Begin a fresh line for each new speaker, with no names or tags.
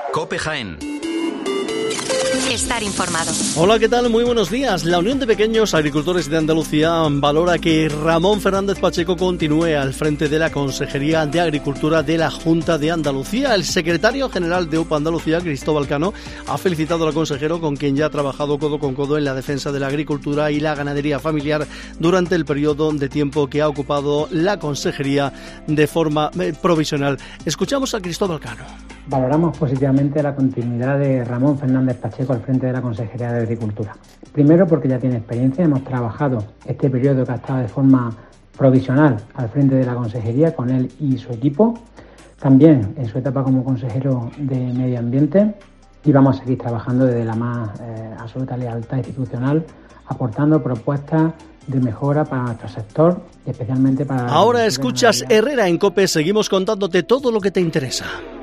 COPE Jaén.
Estar informado.
Hola, ¿qué tal? Muy buenos días. La Unión de Pequeños Agricultores de Andalucía valora que Ramón Fernández Pacheco continúe al frente de la Consejería de Agricultura de la Junta de Andalucía. El secretario general de UPA Andalucía, Cristóbal Cano, ha felicitado al consejero, con quien ya ha trabajado codo con codo en la defensa de la agricultura y la ganadería familiar durante el periodo de tiempo que ha ocupado la consejería de forma provisional. Escuchamos a Cristóbal Cano.
Valoramos positivamente la continuidad de Ramón Fernández Pacheco al frente de la Consejería de Agricultura. Primero, porque ya tiene experiencia, hemos trabajado este periodo que ha estado de forma provisional al frente de la Consejería con él y su equipo, también en su etapa como consejero de Medio Ambiente, y vamos a seguir trabajando desde la más absoluta lealtad institucional, aportando propuestas de mejora para nuestro sector y especialmente para...
Ahora escuchas Herrera en COPE, seguimos contándote todo lo que te interesa.